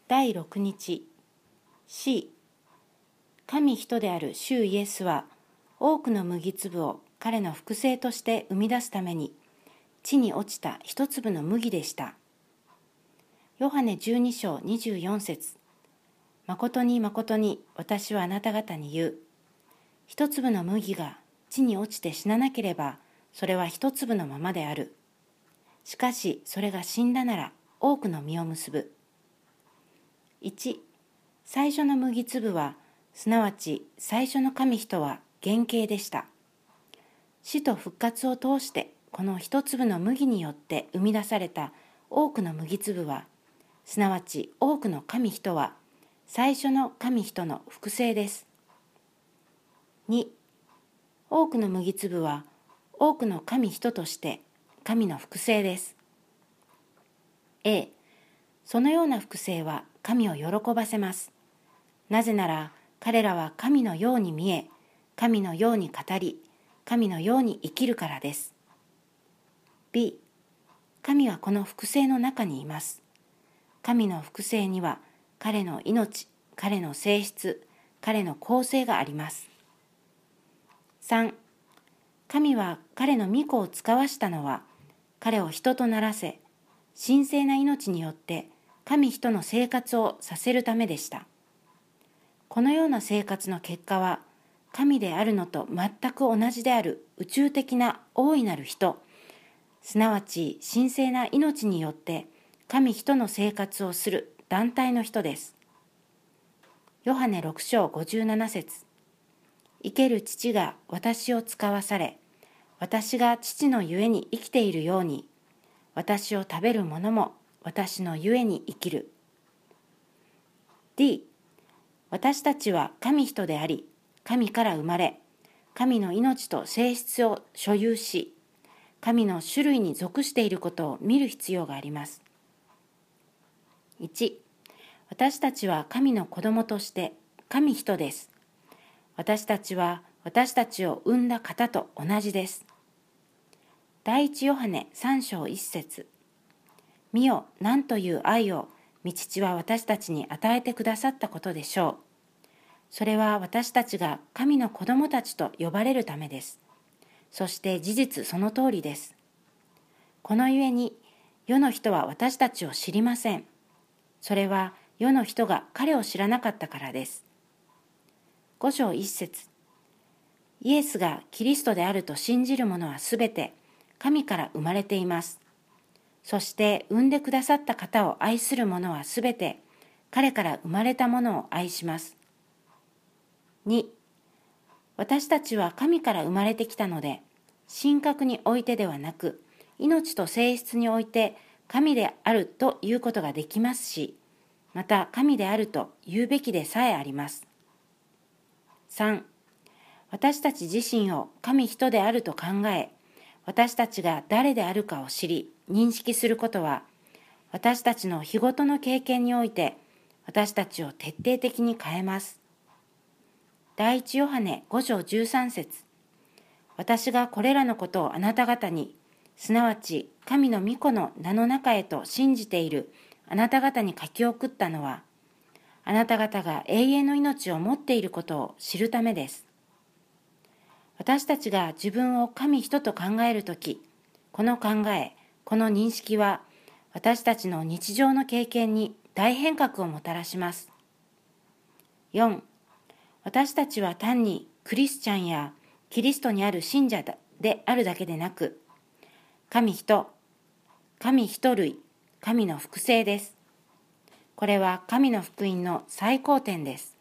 第6日 C 神人である主イエスは多くの麦粒を彼の複製として生み出すために地に落ちた一粒の麦でした。ヨハネ12章24節、誠に誠に私はあなた方に言う。一粒の麦が地に落ちて死ななければそれは一粒のままである。しかしそれが死んだなら多くの実を結ぶ。1、最初の麦粒は、すなわち最初の神人は原型でした。死と復活を通してこの一粒の麦によって生み出された多くの麦粒は、すなわち多くの神人は最初の神人の複製です。2、多くの麦粒は多くの神人として神の複製です。A、そのような複製は神を喜ばせます。なぜなら彼らは神のように見え、神のように語り、神のように生きるからです。B、神はこの複製の中にいます。神の複製には彼の命、彼の性質、彼の構成があります。3、神は彼の御子を使わしたのは、彼を人とならせ、神聖な命によって神人の生活をさせるためでした。このような生活の結果は、神であるのと全く同じである宇宙的な大いなる人、すなわち神聖な命によって神人の生活をする団体の人です。ヨハネ6章57節、生ける父が私を使わされ、私が父のゆえに生きているように、私を食べる者も私のゆえに生きる。D、私たちは神人であり、神から生まれ、神の命と性質を所有し、神の種類に属していることを見る必要があります。1、私たちは神の子供として神人です。私たちは私たちを生んだ方と同じです。第一ヨハネ3章1節、見よ、何という愛を御父は私たちに与えてくださったことでしょう。それは私たちが神の子供たちと呼ばれるためです。そして事実その通りです。このゆえに世の人は私たちを知りません。それは世の人が彼を知らなかったからです。5章1節、イエスがキリストであると信じる者はすべて神から生まれています。そして産んでくださった方を愛する者はすべて彼から生まれたものを愛します。2、私たちは神から生まれてきたので、神格においてではなく、命と性質において神であるということができますし、また神であると言うべきでさえあります。3、私たち自身を神人であると考え、私たちが誰であるかを知り、認識することは、私たちの日ごとの経験において、私たちを徹底的に変えます。第一ヨハネ5章13節、私がこれらのことをあなた方に、すなわち神の御子の名の中へと信じているあなた方に書き送ったのは、あなた方が永遠の命を持っていることを知るためです。私たちが自分を神人と考えるとき、この考え、この認識は私たちの日常の経験に大変革をもたらします。4、私たちは単にクリスチャンやキリストにある信者であるだけでなく、神人、神一類、神の複製です。これは神の福音の最高点です。